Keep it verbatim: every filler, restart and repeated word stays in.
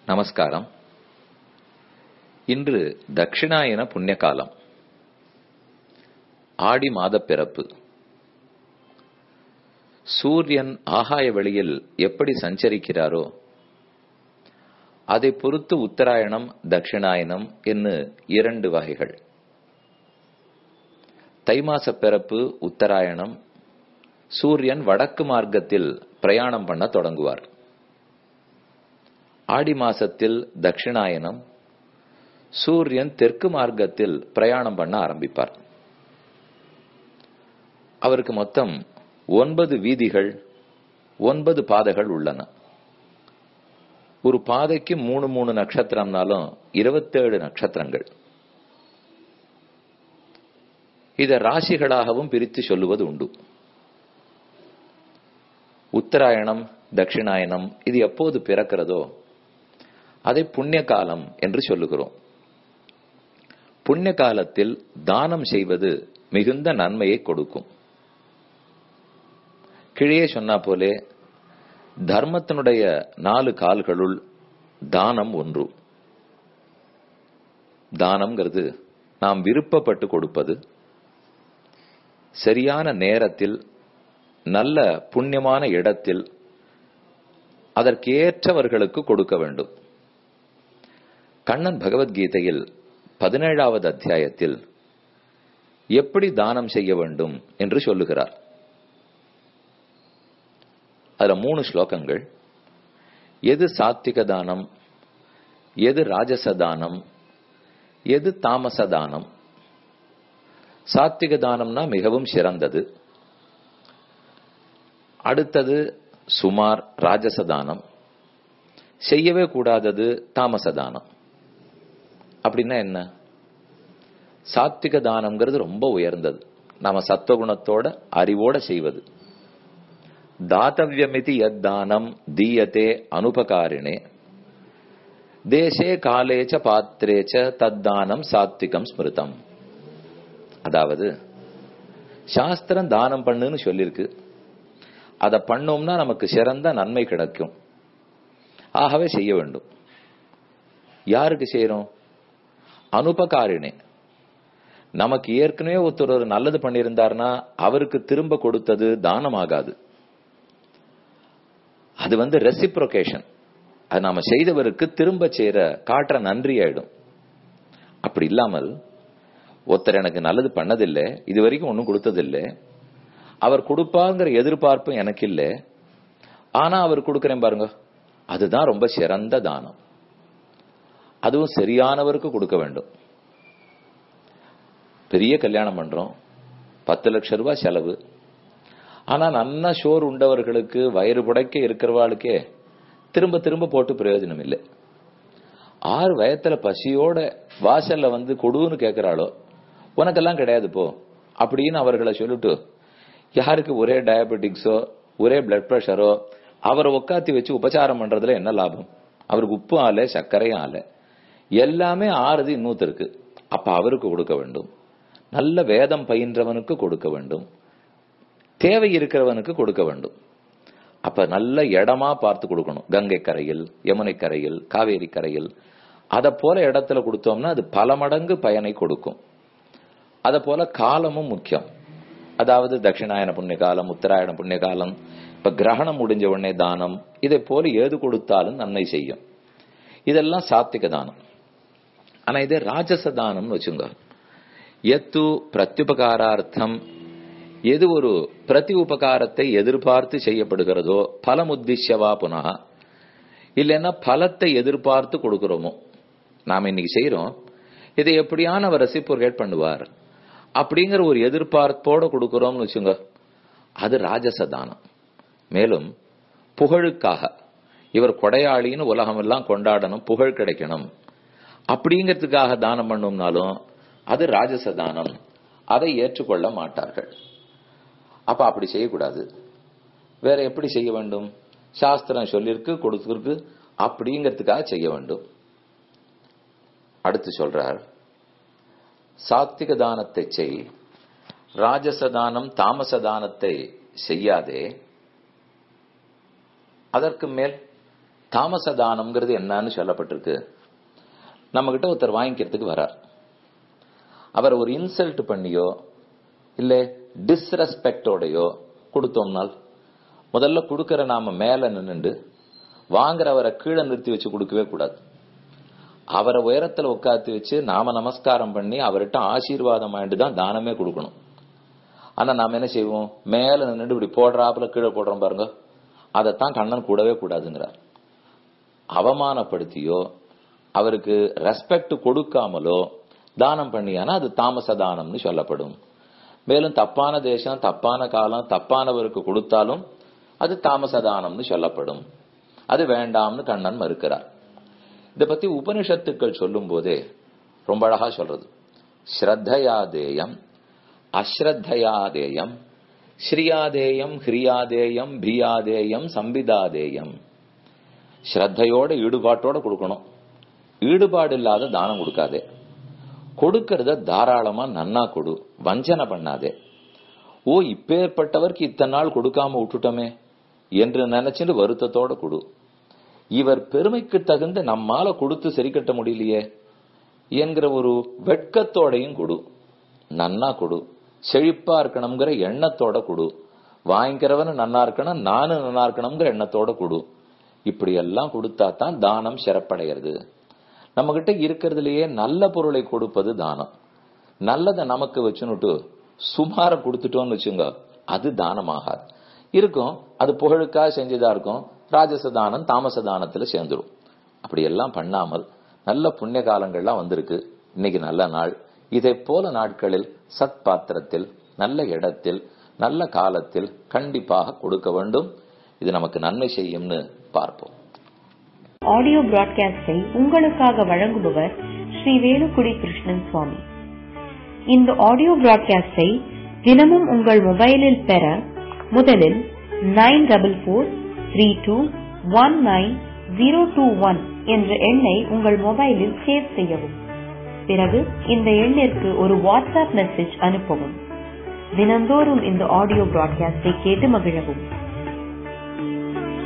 நமஸ்காரம். இன்று தட்சிணாயன புண்ணிய காலம். ஆடி மாத பிறப்பு. சூரியன் ஆகாய வெளியில் எப்படி சஞ்சரிக்கிறாரோ அதை பொறுத்து உத்தராயணம் தட்சிணாயனம் என்று இரண்டு வகைகள். தை மாச பிறப்பு உத்தராயணம். சூரியன் வடக்கு மார்க்கத்தில் பிரயாணம் பண்ண தொடங்குவார். ஆடி மாசத்தில் தட்சிணாயனம். சூரியன் தெற்கு மார்க்கத்தில் பிரயாணம் பண்ண ஆரம்பிப்பார். அவருக்கு மொத்தம் ஒன்பது வீதிகள், ஒன்பது பாதைகள் உள்ளன. ஒரு பாதைக்கு மூணு மூணு நட்சத்திரம்னாலும் இருபத்தேழு நட்சத்திரங்கள். இதை ராசிகளாகவும் பிரித்து சொல்லுவது உண்டு. உத்தராயணம் தட்சிணாயனம் இது எப்போது பிறக்கிறதோ அதை புண்ணிய காலம் என்று சொல்லுகிறோம். புண்ணிய காலத்தில் தானம் செய்வது மிகுந்த நன்மையை கொடுக்கும். கீழே சொன்னா போலே தர்மத்தினுடைய நாலு கால்களுள் தானம் ஒன்று. தானம்ங்கிறது நாம் விருப்பப்பட்டு கொடுப்பது, சரியான நேரத்தில் நல்ல புண்ணியமான இடத்தில் அதற்கேற்றவர்களுக்கு கொடுக்க வேண்டும். கண்ணன் பகவத்கீதையில் பதினேழாவது அத்தியாயத்தில் எப்படி தானம் செய்ய வேண்டும் என்று சொல்லுகிறார். அதுல மூணு ஸ்லோகங்கள். எது சாத்விக தானம், எது ராஜச தானம், எது தாமச தானம். சாத்விக தானம்னா மிகவும் சிறந்தது. அடுத்தது சுமார் ராஜச தானம். செய்யவே கூடாதது தாமச தானம். அப்படின்னா என்ன? சாத்விக தானம்ங்கிறது ரொம்ப உயர்ந்தது. நாம சத்துவகுணத்தோட அறிவோட செய்வது. தாத்தவியமிதி யத் தானம் தீயத்தே அனுபகாரிணே தேசே காலேச்ச பாத்திரேச்ச தத்தானம் சாத்விகம் ஸ்மிருதம். அதாவது சாஸ்திரம் தானம் பண்ணுன்னு சொல்லிருக்கு. அதை பண்ணோம்னா நமக்கு சிறந்த நன்மை கிடைக்கும். ஆகவே செய்ய வேண்டும். யாருக்கு செய்யறோம்? அனுபகாரிணே. நமக்கு ஏற்கனவே ஒருத்தர் ஒரு நல்லது பண்ணியிருந்தார்னா அவருக்கு திரும்ப கொடுத்தது தானம் ஆகாது. அது வந்து ரெசிப்ரோகேஷன். அது நாம செய்தவருக்கு திரும்ப சேர காட்டுற நன்றி ஆயிடும். அப்படி இல்லாமல் ஒருத்தர் எனக்கு நல்லது பண்ணதில்லை, இது வரைக்கும் ஒன்னும் கொடுத்ததில்லை, அவர் கொடுப்பாங்கிற எதிர்பார்ப்பும் எனக்கு இல்லை, ஆனா அவர் கொடுக்கிறேன் பாருங்க, அதுதான் ரொம்ப சிறந்த தானம். அதுவும் சரியானவருக்கு கொடுக்க வேண்டும். பெரிய கல்யாணம் பண்றோம், பத்து லட்சம் ரூபாய் செலவு. ஆனா நல்ல ஷோர் உண்டவர்களுக்கு வயிறு புடைக்க இருக்கிறவாளுக்கே திரும்ப திரும்ப போட்டு பிரயோஜனம் இல்லை. ஆறு வயத்துல பசியோட வாசல்ல வந்து கொடுன்னு கேட்கிறாளோ உனக்கெல்லாம் கிடையாது போ அப்படின்னு அவர்களை சொல்லிட்டு, யாருக்கு ஒரே டயபெட்டிக்ஸோ ஒரே பிளட் பிரஷரோ அவரை உட்காத்தி வச்சு உபச்சாரம் பண்றதுல என்ன லாபம்? அவருக்கு உப்பும் ஆலை சர்க்கரையும் ஆலை, எல்லாமே ஆறுது இன்னொருத்தருக்கு. அப்ப அவருக்கு கொடுக்க வேண்டும். நல்ல வேதம் பயின்றவனுக்கு கொடுக்க வேண்டும். தேவை இருக்கிறவனுக்கு கொடுக்க வேண்டும். அப்ப நல்ல இடமா பார்த்து கொடுக்கணும். கங்கை கரையில், யமுனை கரையில், காவேரி கரையில், அத போல இடத்துல கொடுத்தோம்னா அது பல மடங்கு பயனை கொடுக்கும். அத போல காலமும் முக்கியம். அதாவது தட்சிணாயன புண்ணிய காலம், உத்தராயண புண்ணிய காலம், இப்ப கிரகணம் முடிஞ்ச உடனே தானம், இதை போல ஏது கொடுத்தாலும் நன்மை செய்யும். இதெல்லாம் சாத்விக தானம். ஆனா இதே ராஜச தானம்னு வச்சுங்க. எத்து பிரத்யுபகாரார்த்தம், எது ஒரு பிரதி உபகாரத்தை எதிர்பார்த்து செய்யப்படுகிறதோ, பலமுத்திஷ்யவா புனக, இல்லைன்னா பலத்தை எதிர்பார்த்து கொடுக்கிறோமோ. நாம இன்னைக்கு செய்யறோம், இதை எப்படியான அவர் ரெசிப்ரோகேட் பண்ணுவார் அப்படிங்கிற ஒரு எதிர்பார்ப்போட கொடுக்கிறோம்னு வச்சுங்க, அது ராஜச தானம். மேலும் புகழுக்காக, இவர் கொடையாளின்னு உலகம் எல்லாம் கொண்டாடணும், புகழ் கிடைக்கணும் அப்படிங்கிறதுக்காக தானம் பண்ணோம்னாலும் அது ராஜச தானம். அதை ஏற்றுக்கொள்ள மாட்டார்கள். அப்ப அப்படி செய்யக்கூடாது. வேற எப்படி செய்ய வேண்டும்? சாஸ்திரம் சொல்லிருக்கு, கொடுத்திருக்கு, அப்படிங்கிறதுக்காக செய்ய வேண்டும். அடுத்து சொல்றார், சாத்விக தானத்தை செய், ராஜச தானம் தாமச தானத்தை செய்யாதே. அதற்கு மேல் தாமச தானம்ங்கிறது என்னன்னு சொல்லப்பட்டிருக்கு. நம்ம கிட்ட ஒருத்தர் வாங்கிக்கிறதுக்கு வரார். அவர் ஒரு இன்சல்ட் பண்ணியோ இல்ல டிஸ்ரெஸ்பெக்டோடையோ கொடுத்தோம்னால், முதல்ல கொடுக்கற நாம மேல நின்னுண்டு வாங்குறவரை கீழே நிறுத்தி வச்சு கொடுக்கவே கூடாது. அவரை உயரத்துல உட்காந்து வச்சு நாம நமஸ்காரம் பண்ணி அவர்கிட்ட ஆசீர்வாதம் ஆயிட்டு தான் தானமே கொடுக்கணும். ஆனா நாம என்ன செய்வோம், மேல நின்று இப்படி போடுறாப்புல கீழே போடுறோம் பாருங்க, அதைத்தான் கண்ணன் கூடவே கூடாதுங்கிறார். அவமானப்படுத்தியோ அவருக்கு ரெஸ்பெக்ட் கொடுக்காமலோ தானம் பண்ணியானா அது தாமச தானம்னு சொல்லப்படும். மேலும் தப்பான தேசம், தப்பான காலம், தப்பானவருக்கு கொடுத்தாலும் அது தாமச தானம்னு சொல்லப்படும். அது வேண்டாம்னு கண்ணன் மறுக்கிறார். இத பத்தி உபனிஷத்துக்கள் சொல்லும் போதே ரொம்ப அழகா சொல்றது. ஸ்ரத்தையாதேயம், அஸ்ரத்தையாதேயம், ஸ்ரீயாதேயம், ஹிரியாதேயம், பிரியாதேயம், சம்பிதாதேயம். ஸ்ரத்தையோட ஈடுபாட்டோட கொடுக்கணும். ஈடுபாடு இல்லாத தானம் கொடுக்காதே. கொடுக்கறத தாராளமா நன்னா கொடு, வஞ்சனை பண்ணாதே. ஓ இப்பேற்பட்டவருக்கு இத்தனை நாள் கொடுக்காம விட்டுட்டோமே என்று நினைச்சுட்டு வருத்தத்தோட கொடு. இவர் பெருமைக்கு தகுந்த நம்மால கொடுத்து சரி கட்ட முடியலையே என்கிற ஒரு வெட்கத்தோடையும் கொடு. நன்னா கொடு, செழிப்பா இருக்கணுங்கிற எண்ணத்தோட கொடு. வாங்கிக்கிறவனு நன்னா இருக்கணும், நானும் நன்னா இருக்கணுங்கிற எண்ணத்தோட கொடு. இப்படி எல்லாம் கொடுத்தா தான் தானம் சிறப்படைகிறது. நம்ம கிட்ட இருக்கிறதுலயே நல்ல பொருளை கொடுப்பது தானம். நல்லதை நமக்கு வச்சுன்னுட்டு சுமார கொடுத்துட்டோம்னு வச்சுங்க, அது தானமாகாது. இருக்கும் அது புகழுக்காக செஞ்சதா இருக்கும், ராஜச தானம் தாமச தானத்துல சேர்ந்துடும். அப்படி எல்லாம் பண்ணாமல் நல்ல புண்ணிய காலங்கள்லாம் வந்திருக்கு. இன்னைக்கு நல்ல நாள். இதை போல நாட்களில் சத் பாத்திரத்தில், நல்ல இடத்தில், நல்ல காலத்தில் கண்டிப்பாக கொடுக்க வேண்டும். இது நமக்கு நன்மை செய்யும்னு பார்ப்போம். ஆடியோ பிராட்காஸ்டை உங்களுக்காக வழங்குபவர் ஸ்ரீ வேலுக்குடி கிருஷ்ணன் சுவாமி. இந்த ஆடியோ பிராட்காஸ்டை தினமும் உங்கள் மொபைலில் பெற முதலில் nine double four three two one nine zero two one என்ற எண்ணை உங்கள் மொபைலில் சேவ் செய்யவும். பிறகு இந்த எண்ணிற்கு ஒரு வாட்ஸ்அப் மெசேஜ் அனுப்பவும். தினந்தோறும் இந்த ஆடியோ பிராட்காஸ்டை கேட்டு மகிழவும்.